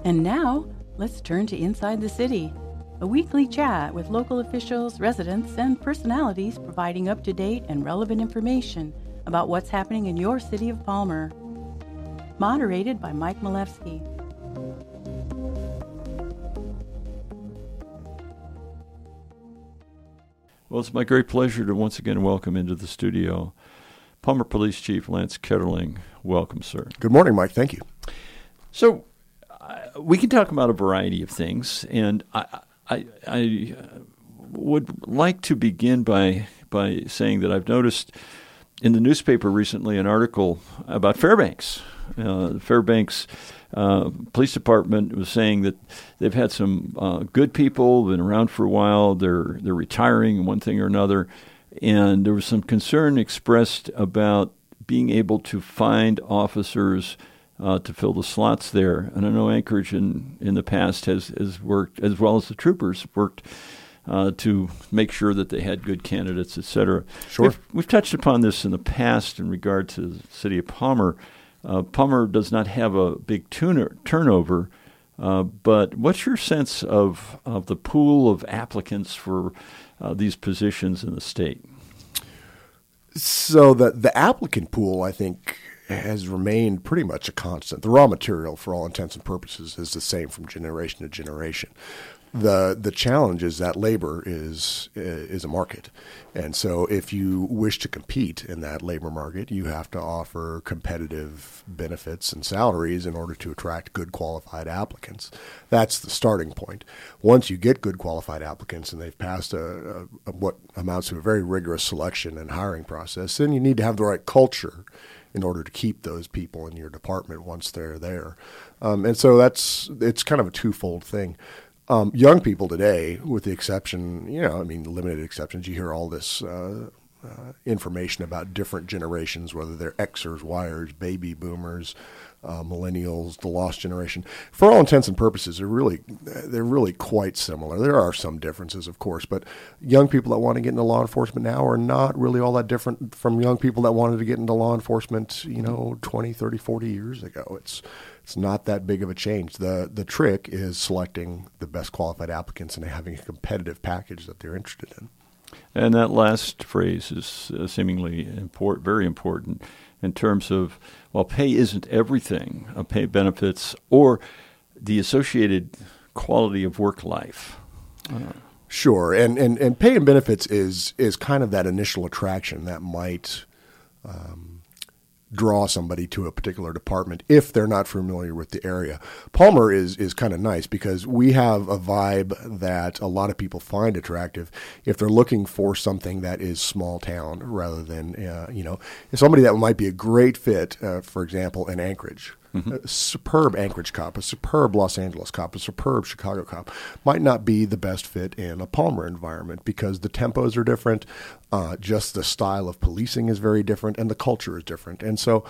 And now, let's turn to Inside the City, a weekly chat with local officials, residents, and personalities providing up-to-date and relevant information about what's happening in your city of Palmer. Moderated by Mike Malevsky. Well, it's my great pleasure to once again welcome into the studio Palmer Police Chief Lance Ketterling. Welcome, sir. Good morning, Mike. Thank you. So we can talk about a variety of things, and I would like to begin by saying that I've noticed in the newspaper recently an article about Fairbanks. The Fairbanks Police Department was saying that they've had some good people, been around for a while, they're retiring one thing or another, and there was some concern expressed about being able to find officers to fill the slots there. And I know Anchorage in the past has worked, as well as the troopers, worked to make sure that they had good candidates, et cetera. Sure. We've touched upon this in the past in regard to the city of Palmer. Palmer does not have a big turnover, but what's your sense of the pool of applicants for these positions in the state? So the applicant pool, I think, has remained pretty much a constant. The raw material, for all intents and purposes, is the same from generation to generation. The challenge is that labor is a market. And so if you wish to compete in that labor market, you have to offer competitive benefits and salaries in order to attract good qualified applicants. That's the starting point. Once you get good qualified applicants and they've passed what amounts to a very rigorous selection and hiring process, then you need to have the right culture in order to keep those people in your department once they're there. And so it's kind of a twofold thing. Young people today, with the exception, limited exceptions, you hear all this information about different generations, whether they're Xers, Yers, baby boomers, millennials, the lost generation. For all intents and purposes, they're really quite similar. There are some differences, of course, but young people that want to get into law enforcement now are not really all that different from young people that wanted to get into law enforcement, 20, 30, 40 years ago. It's not that big of a change. The trick is selecting the best qualified applicants and having a competitive package that they're interested in. And that last phrase is seemingly very important in terms of, while pay isn't everything, pay benefits or the associated quality of work life. Sure, and pay and benefits is kind of that initial attraction that might draw somebody to a particular department if they're not familiar with the area. Palmer is kind of nice because we have a vibe that a lot of people find attractive if they're looking for something that is small town rather than, somebody that might be a great fit, for example, in Anchorage. Mm-hmm. A superb Anchorage cop, a superb Los Angeles cop, a superb Chicago cop might not be the best fit in a Palmer environment because the tempos are different, just the style of policing is very different, and the culture is different. And so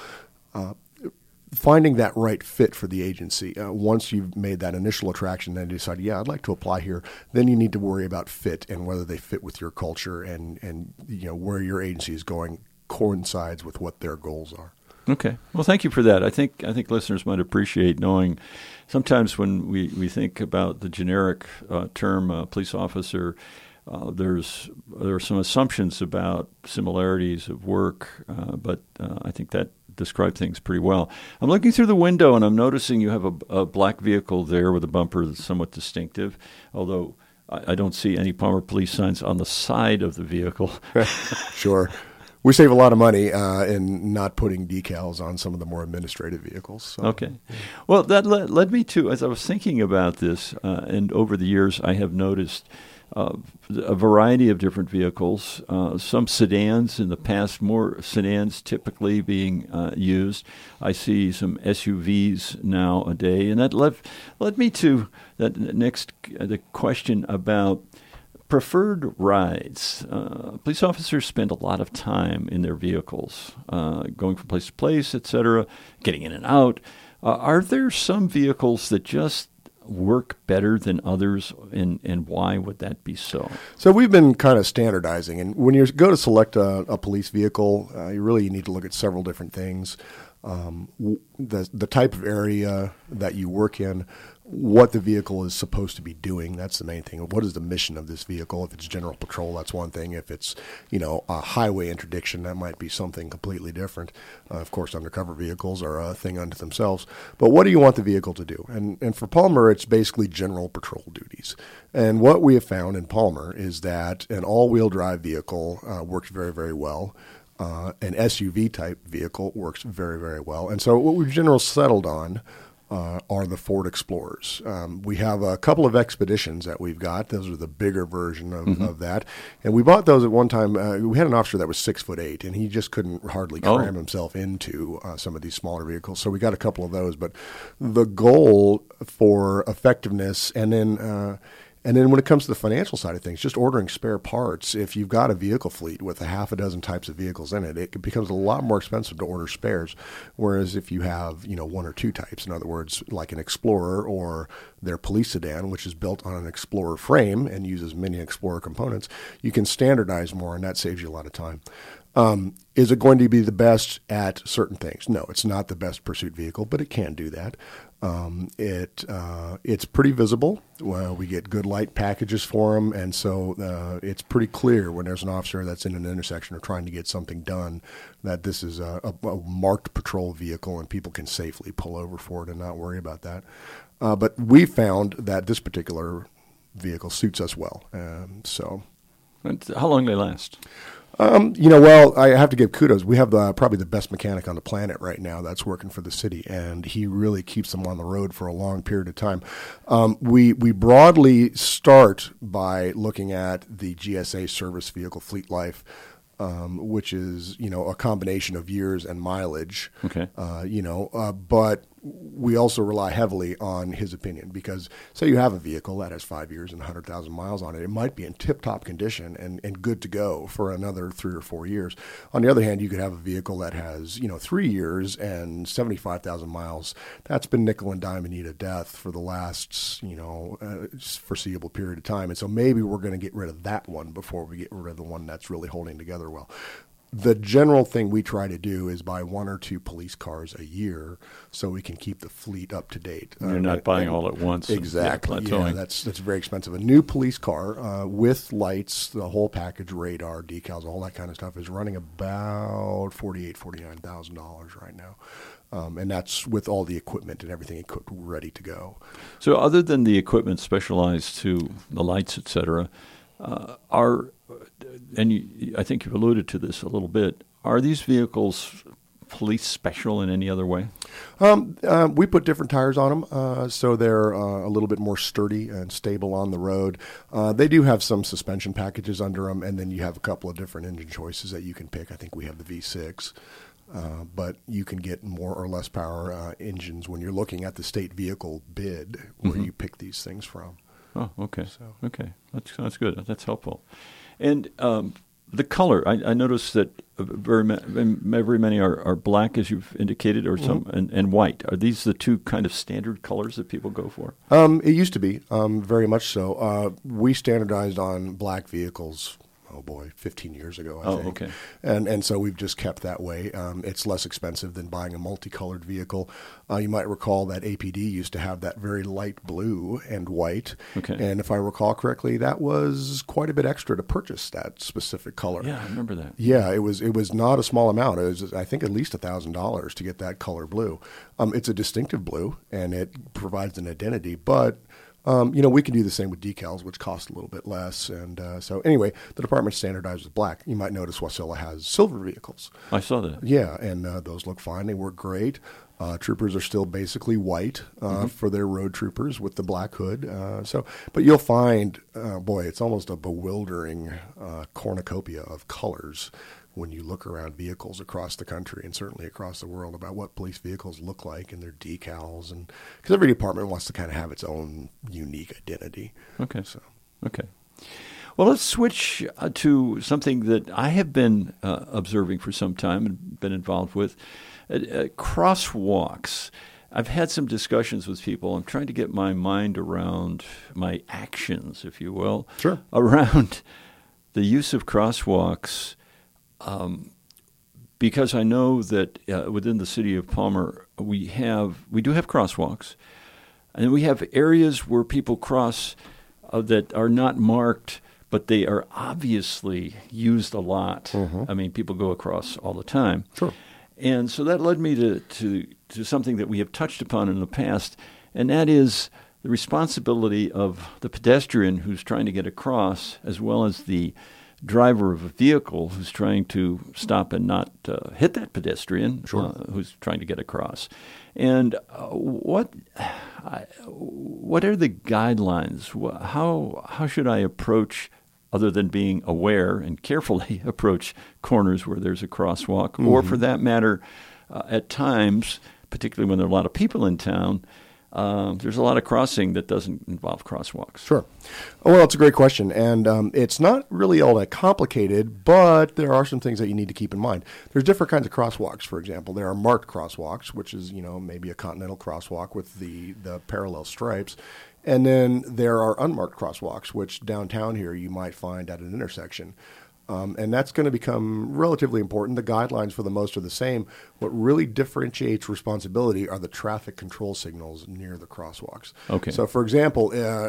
finding that right fit for the agency, once you've made that initial attraction and decide, I'd like to apply here, then you need to worry about fit and whether they fit with your culture and where your agency is going coincides with what their goals are. Okay. Well, thank you for that. I think listeners might appreciate knowing sometimes when we think about the generic term police officer, there are some assumptions about similarities of work, but I think that describes things pretty well. I'm looking through the window and I'm noticing you have a black vehicle there with a bumper that's somewhat distinctive, although I don't see any Palmer police signs on the side of the vehicle. Sure. We save a lot of money in not putting decals on some of the more administrative vehicles. So. Okay. Well, that led me to, as I was thinking about this, and over the years I have noticed a variety of different vehicles, some sedans in the past, more sedans typically being used. I see some SUVs nowadays, and that led me to the question about preferred rides. Police officers spend a lot of time in their vehicles, going from place to place, et cetera, getting in and out. Are there some vehicles that just work better than others, and why would that be so? So we've been kind of standardizing, and when you go to select a police vehicle, you need to look at several different things. the type of area that you work in, what the vehicle is supposed to be doing. That's the main thing. What is the mission of this vehicle? If it's general patrol, that's one thing. If it's, a highway interdiction, that might be something completely different. Of course, undercover vehicles are a thing unto themselves. But what do you want the vehicle to do? And for Palmer, it's basically general patrol duties. And what we have found in Palmer is that an all-wheel drive vehicle works very, very well. An SUV-type vehicle works very, very well. And so what we've generally settled on are the Ford Explorers. We have a couple of Expeditions that we've got. Those are the bigger version of that. And we bought those at one time. We had an officer that was 6'8", and he just couldn't hardly cram himself into some of these smaller vehicles. So we got a couple of those. But the goal for effectiveness, and then when it comes to the financial side of things, just ordering spare parts, if you've got a vehicle fleet with a half a dozen types of vehicles in it, it becomes a lot more expensive to order spares. Whereas if you have, one or two types, in other words, like an Explorer or their police sedan, which is built on an Explorer frame and uses many Explorer components, you can standardize more, and that saves you a lot of time. Is it going to be the best at certain things? No, it's not the best pursuit vehicle, but it can do that. It's pretty visible. Well, we get good light packages for them, and so it's pretty clear when there's an officer that's in an intersection or trying to get something done that this is a marked patrol vehicle, and people can safely pull over for it and not worry about that. But we found that this particular vehicle suits us well. How long do they last? Well, I have to give kudos. We have probably the best mechanic on the planet right now that's working for the city, and he really keeps them on the road for a long period of time. We broadly start by looking at the GSA service vehicle fleet life, which is, a combination of years and mileage. Okay. But we also rely heavily on his opinion, because say you have a vehicle that has 5 years and 100,000 miles on it, it might be in tip-top condition and good to go for another 3 or 4 years. On the other hand, you could have a vehicle that has, 3 years and 75,000 miles. That's been nickel and dime and to death for the last, foreseeable period of time. And so maybe we're going to get rid of that one before we get rid of the one that's really holding together well. The general thing we try to do is buy 1 or 2 police cars a year so we can keep the fleet up to date. You're not buying all at once. Exactly. Yeah, that's very expensive. A new police car with lights, the whole package, radar, decals, all that kind of stuff is running about $49,000 right now. And that's with all the equipment and everything equipped, ready to go. So other than the equipment specialized to the lights, et cetera, I think you've alluded to this a little bit, are these vehicles police special in any other way? We put different tires on them, so they're a little bit more sturdy and stable on the road. They do have some suspension packages under them, and then you have a couple of different engine choices that you can pick. I think we have the V6. But you can get more or less power engines when you're looking at the state vehicle bid where you pick these things from. Oh, okay. Okay. That's good. That's helpful. And the color, I noticed that very many are black, as you've indicated, or some and white. Are these the two kind of standard colors that people go for? It used to be, very much so. We standardized on black vehicles 15 years ago, I think. Okay. And so we've just kept that way. It's less expensive than buying a multicolored vehicle. You might recall that APD used to have that very light blue and white. Okay. And if I recall correctly, that was quite a bit extra to purchase that specific color. Yeah, I remember that. Yeah, it was not a small amount. It was, I think, at least $1,000 to get that color blue. It's a distinctive blue, and it provides an identity, but we can do the same with decals, which cost a little bit less. And so anyway, the department standardized with black. You might notice Wasilla has silver vehicles. I saw that. Yeah, and those look fine. They work great. Troopers are still basically white for their road troopers with the black hood. But you'll find, it's almost a bewildering cornucopia of colors when you look around vehicles across the country and certainly across the world about what police vehicles look like and their decals, and because every department wants to kind of have its own unique identity. Okay. Okay. Well, let's switch to something that I have been observing for some time and been involved with, crosswalks. I've had some discussions with people. I'm trying to get my mind around my actions, if you will, around the use of crosswalks because I know that within the city of Palmer we do have crosswalks, and we have areas where people cross that are not marked, but they are obviously used a lot. I mean, people go across all the time. Sure. And so that led me to something that we have touched upon in the past, and that is the responsibility of the pedestrian who's trying to get across, as well as the driver of a vehicle who's trying to stop and not hit that pedestrian who's trying to get across. And what are the guidelines? How should I approach, other than being aware and carefully approach corners where there's a crosswalk, or for that matter, at times, particularly when there are a lot of people in town, there's a lot of crossing that doesn't involve crosswalks. Sure. Well, it's a great question, and it's not really all that complicated, but there are some things that you need to keep in mind. There's different kinds of crosswalks. For example, there are marked crosswalks, which is, maybe a continental crosswalk with the parallel stripes. And then there are unmarked crosswalks, which downtown here you might find at an intersection. And that's going to become relatively important. The guidelines for the most are the same. What really differentiates responsibility are the traffic control signals near the crosswalks. Okay. So, for example,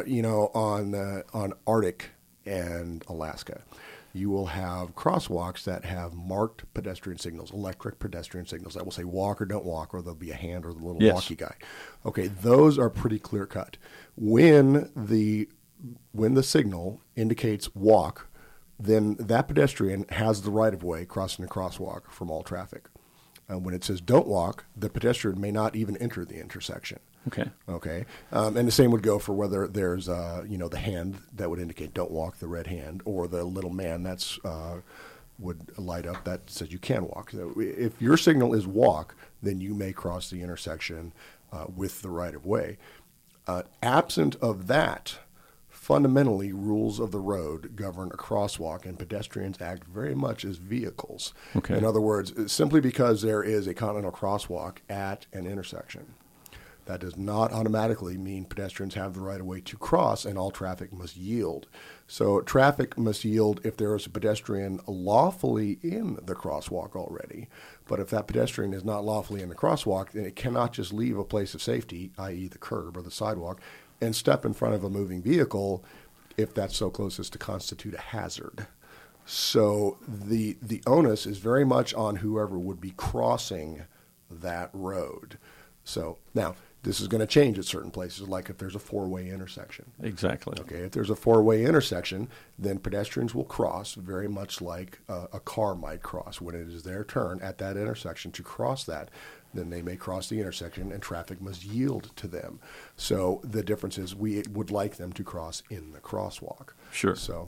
on Arctic and Alaska, you will have crosswalks that have marked pedestrian signals, electric pedestrian signals that will say walk or don't walk, or there'll be a hand or the little walkie guy. Okay, those are pretty clear cut. When the signal indicates walk, then that pedestrian has the right of way crossing a crosswalk from all traffic. When it says don't walk, the pedestrian may not even enter the intersection. Okay. And the same would go for whether there's the hand that would indicate don't walk, the red hand, or the little man that's would light up that says you can walk. So if your signal is walk, then you may cross the intersection with the right of way. Absent of that, fundamentally, rules of the road govern a crosswalk, and pedestrians act very much as vehicles. Okay. In other words, simply because there is a continental crosswalk at an intersection, that does not automatically mean pedestrians have the right of way to cross, and all traffic must yield. So traffic must yield if there is a pedestrian lawfully in the crosswalk already. But if that pedestrian is not lawfully in the crosswalk, then it cannot just leave a place of safety, i.e. the curb or the sidewalk, and step in front of a moving vehicle if that's so close as to constitute a hazard. So the onus is very much on whoever would be crossing that road. So now, this is going to change at certain places, like if there's a four-way intersection. Exactly. Okay, if there's a four-way intersection, then pedestrians will cross very much like a car might cross. When it is their turn at that intersection to cross that, then they may cross the intersection and traffic must yield to them. So the difference is we would like them to cross in the crosswalk. Sure. So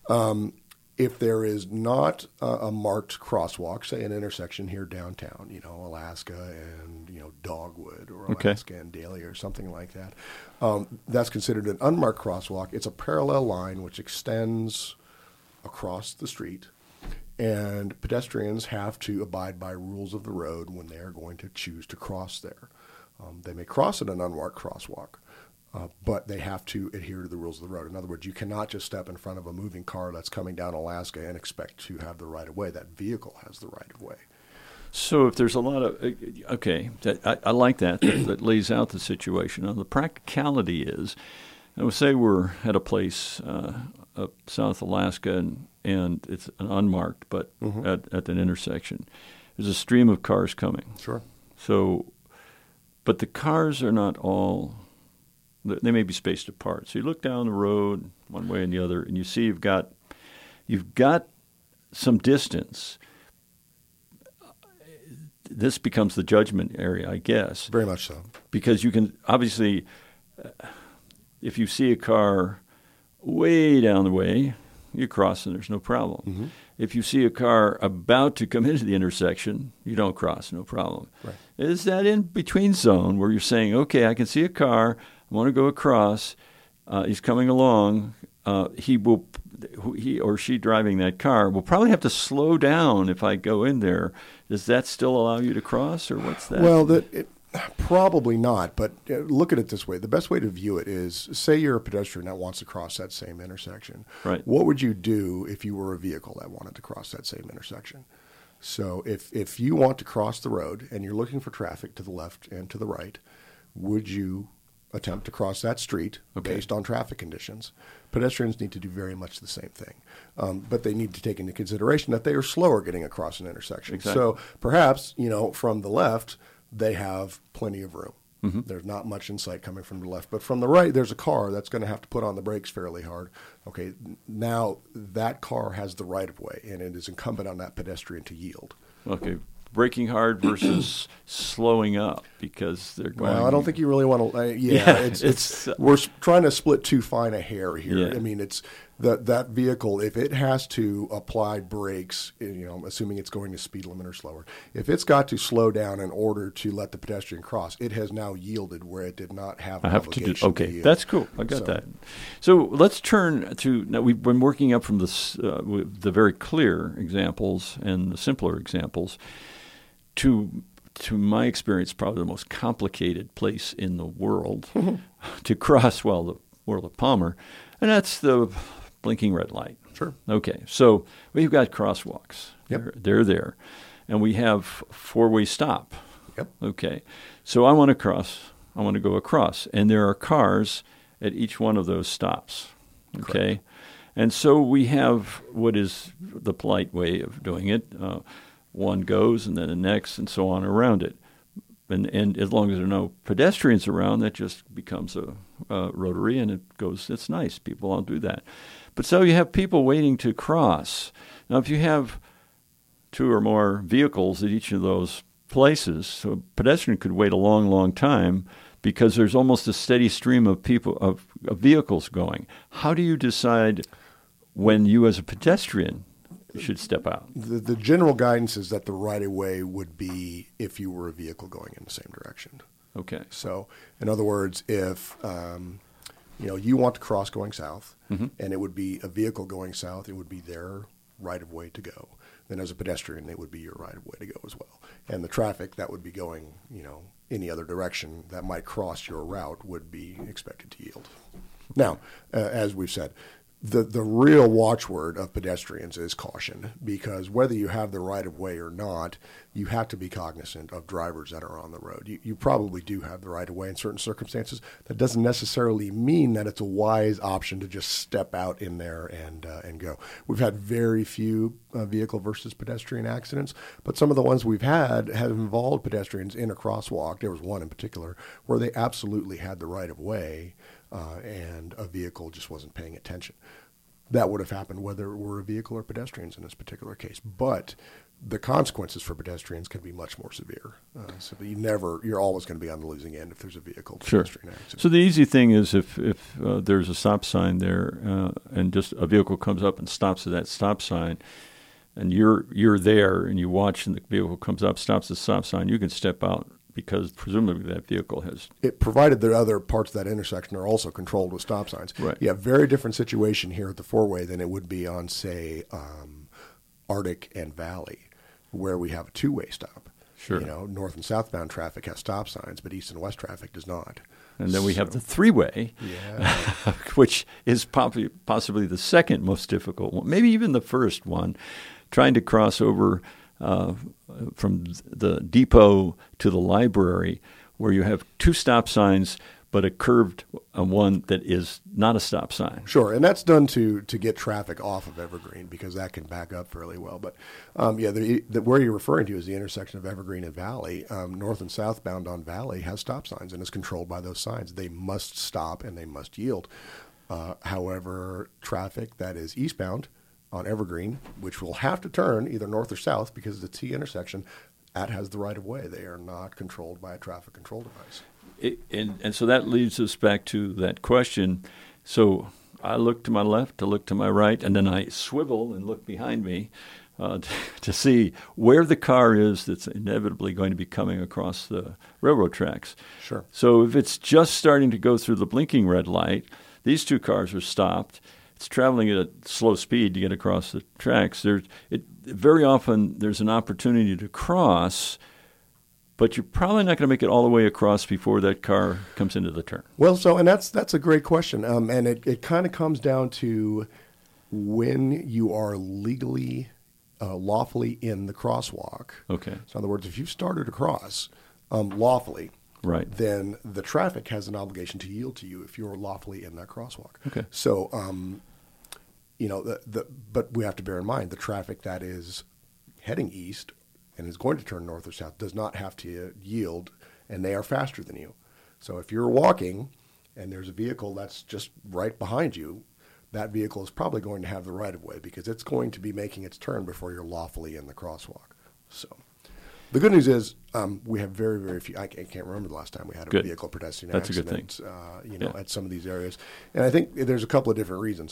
if there is not a marked crosswalk, say an intersection here downtown, Alaska and, Dogwood, or Alaska and Daly, or something like that, that's considered an unmarked crosswalk. It's a parallel line which extends across the street, and pedestrians have to abide by rules of the road when they are going to choose to cross there. They may cross at an unmarked crosswalk, but they have to adhere to the rules of the road. In other words, you cannot just step in front of a moving car that's coming down Alaska and expect to have the right of way. That vehicle has the right of way. So if there's a lot of I like that. That lays out the situation. Now, the practicality is, I would say we're at a place up South Alaska, and it's an unmarked, but at an intersection, there's a stream of cars coming. Sure. So, but the cars are not all. They may be spaced apart. So you look down the road one way and the other, and you see you've got some distance. This becomes the judgment area, I guess. Very much so. Because you can obviously, if you see a car way down the way, you cross and there's no problem. Mm-hmm. If you see a car about to come into the intersection, you don't cross, no problem. Right. Is that in between zone where you're saying, okay, I can see a car, I want to go across, he's coming along, he or she driving that car will probably have to slow down if I go in there. Does that still allow you to cross, or what's that? Well, probably not, but look at it this way. The best way to view it is, say you're a pedestrian that wants to cross that same intersection. Right. What would you do if you were a vehicle that wanted to cross that same intersection? So if you want to cross the road and you're looking for traffic to the left and to the right, would you attempt to cross that street based on traffic conditions? Pedestrians need to do very much the same thing. But they need to take into consideration that they are slower getting across an intersection. Exactly. So perhaps, from the left, they have plenty of room. Mm-hmm. There's not much in sight coming from the left. But from the right, there's a car that's going to have to put on the brakes fairly hard. Okay, now that car has the right-of-way, and it is incumbent on that pedestrian to yield. Okay. Braking hard versus slowing up because they're going. Well, I don't think you really want to. We're trying to split too fine a hair here. Yeah. I mean, it's that vehicle, if it has to apply brakes, assuming it's going to speed limit or slower, if it's got to slow down in order to let the pedestrian cross, it has now yielded where it did not have an obligation to yield. That's cool. I got that. So let's turn to now. We've been working up from the very clear examples and the simpler examples to my experience, probably the most complicated place in the world to cross, the world of Palmer, and that's the blinking red light. Sure. Okay, so we've got crosswalks. Yep. They're there. And we have four-way stop. Yep. Okay, so I want to cross. I want to go across. And there are cars at each one of those stops. Okay. Correct. And so we have what is the polite way of doing it. One goes and then the next and so on around it. And as long as there are no pedestrians around, that just becomes a rotary and it goes, it's nice. People all do that. But so you have people waiting to cross. Now, if you have two or more vehicles at each of those places, so a pedestrian could wait a long, long time because there's almost a steady stream of people, of vehicles going. How do you decide when you as a pedestrian should step out? The general guidance is that the right-of-way would be if you were a vehicle going in the same direction. Okay. So, in other words, if you want to cross going south, and it would be a vehicle going south, it would be their right-of-way to go. Then as a pedestrian, it would be your right-of-way to go as well. And the traffic that would be going, any other direction that might cross your route would be expected to yield. Now, as we've said, the real watchword of pedestrians is caution, because whether you have the right-of-way or not, you have to be cognizant of drivers that are on the road. You probably do have the right-of-way in certain circumstances. That doesn't necessarily mean that it's a wise option to just step out in there and go. We've had very few vehicle versus pedestrian accidents, but some of the ones we've had have involved pedestrians in a crosswalk. There was one in particular where they absolutely had the right-of-way, and a vehicle just wasn't paying attention. That would have happened whether it were a vehicle or pedestrians in this particular case. But the consequences for pedestrians can be much more severe. So you're always going to be on the losing end if there's a vehicle pedestrian accident. So the easy thing is if there's a stop sign there and just a vehicle comes up and stops at that stop sign, and you're there and you watch and the vehicle comes up, stops at the stop sign, you can step out, because presumably that vehicle has... It provided that other parts of that intersection are also controlled with stop signs. Right. You have a very different situation here at the four-way than it would be on, say, Arctic and Valley, where we have a two-way stop. Sure. North and southbound traffic has stop signs, but east and west traffic does not. And then we have the three-way, which is possibly the second most difficult one, maybe even the first one, trying to cross over from the depot to the library, where you have two stop signs, but a curved one that is not a stop sign. Sure, and that's done to get traffic off of Evergreen, because that can back up fairly well. But where you're referring to is the intersection of Evergreen and Valley. North and southbound on Valley has stop signs and is controlled by those signs. They must stop and they must yield. However, traffic that is eastbound on Evergreen, which will have to turn either north or south because it's a T intersection, that has the right of way. They are not controlled by a traffic control device. And so that leads us back to that question. So I look to my left, to look to my right, and then I swivel and look behind me to see where the car is that's inevitably going to be coming across the railroad tracks. Sure. So if it's just starting to go through the blinking red light, these two cars are stopped. It's traveling at a slow speed to get across the tracks. Very often there's an opportunity to cross, but you're probably not going to make it all the way across before that car comes into the turn. Well, and that's a great question, and it kind of comes down to when you are legally lawfully in the crosswalk. Okay. So in other words, if you've started across lawfully, Right. then the traffic has an obligation to yield to you if you're lawfully in that crosswalk. Okay. So, but we have to bear in mind the traffic that is heading east and is going to turn north or south does not have to yield, and they are faster than you. So if you're walking and there's a vehicle that's just right behind you, that vehicle is probably going to have the right of way because it's going to be making its turn before you're lawfully in the crosswalk. So the good news is we have very, very few. I can't remember the last time we had a vehicle pedestrian accident. That's a good thing. At some of these areas. And I think there's a couple of different reasons.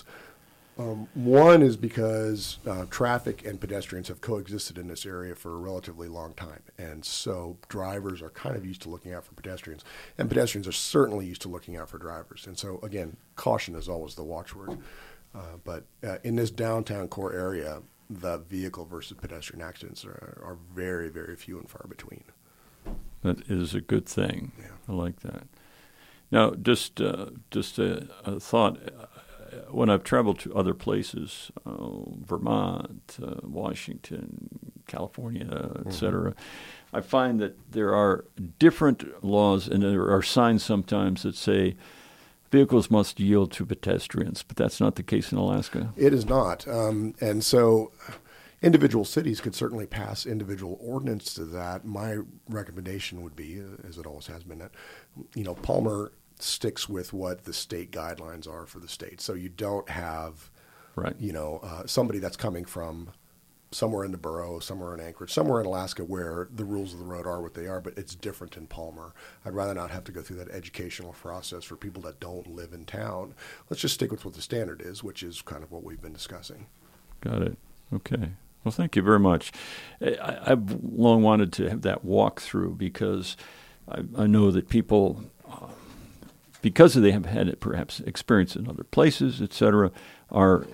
One is because traffic and pedestrians have coexisted in this area for a relatively long time. And so drivers are kind of used to looking out for pedestrians. And pedestrians are certainly used to looking out for drivers. And so, again, caution is always the watchword. But in this downtown core area, the vehicle versus pedestrian accidents are very, very few and far between. That is a good thing. Yeah. I like that. Now, just a thought. When I've traveled to other places, Vermont, Washington, California, et cetera, I find that there are different laws, and there are signs sometimes that say vehicles must yield to pedestrians, but that's not the case in Alaska. It is not. And so individual cities could certainly pass individual ordinance to that. My recommendation would be, as it always has been, that, Palmer sticks with what the state guidelines are for the state. So you don't have, right. Somebody that's coming from somewhere in the borough, somewhere in Anchorage, somewhere in Alaska where the rules of the road are what they are, but it's different in Palmer. I'd rather not have to go through that educational process for people that don't live in town. Let's just stick with what the standard is, which is kind of what we've been discussing. Got it. Okay. Well, thank you very much. I've long wanted to have that walkthrough because I know that people, because they have had it perhaps experience in other places, et cetera, are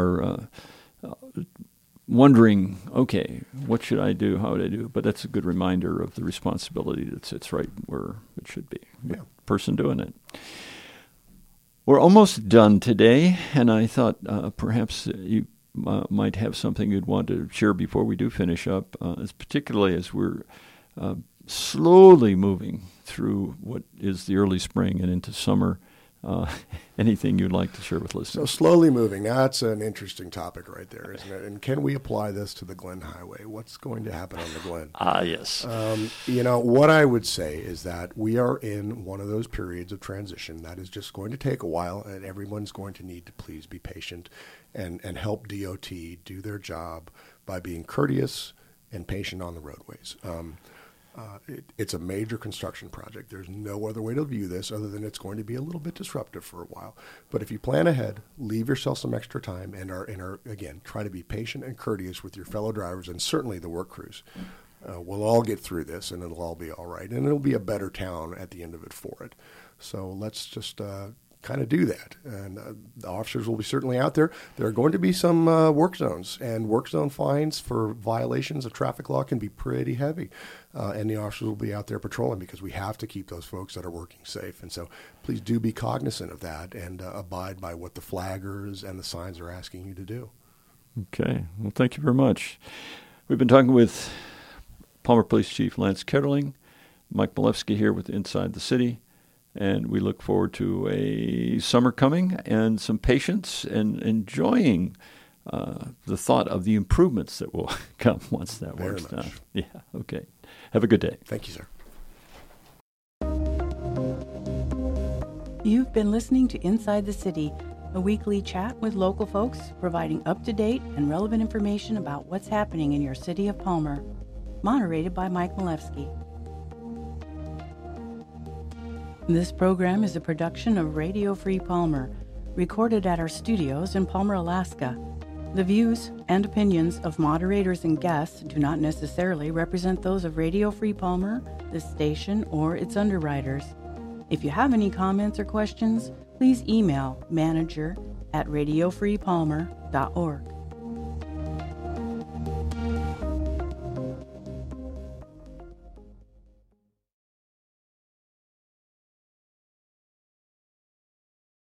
wondering, okay, what should I do? How would I do? But that's a good reminder of the responsibility that sits right where it should be. The person doing it. We're almost done today, and I thought perhaps you might have something you'd want to share before we do finish up, particularly as we're slowly moving through what is the early spring and into summer. Anything you'd like to share with listeners? So slowly moving, that's an interesting topic right there, isn't it? And can we apply this to the Glen Highway? What's going to happen on the Glen? Yes. What I would say is that we are in one of those periods of transition that is just going to take a while, and everyone's going to need to please be patient and help DOT do their job by being courteous and patient on the roadways. It's a major construction project. There's no other way to view this other than it's going to be a little bit disruptive for a while. But if you plan ahead, leave yourself some extra time, and are again, try to be patient and courteous with your fellow drivers and certainly the work crews. We'll all get through this, and it'll all be all right. And it'll be a better town at the end of it for it. So let's just kind of do that. And the officers will be certainly out there. There are going to be some work zones, and work zone fines for violations of traffic law can be pretty heavy. And the officers will be out there patrolling because we have to keep those folks that are working safe. And so please do be cognizant of that and abide by what the flaggers and the signs are asking you to do. Okay. Well, thank you very much. We've been talking with Palmer Police Chief Lance Ketterling, Mike Milewski here with Inside the City. And we look forward to a summer coming and some patience and enjoying the thought of the improvements that will come once that works done. Yeah, okay. Have a good day. Thank you, sir. You've been listening to Inside the City, a weekly chat with local folks providing up-to-date and relevant information about what's happening in your city of Palmer. Moderated by Mike Milewski. This program is a production of Radio Free Palmer, recorded at our studios in Palmer, Alaska. The views and opinions of moderators and guests do not necessarily represent those of Radio Free Palmer, the station, or its underwriters. If you have any comments or questions, please email manager@radiofreepalmer.org.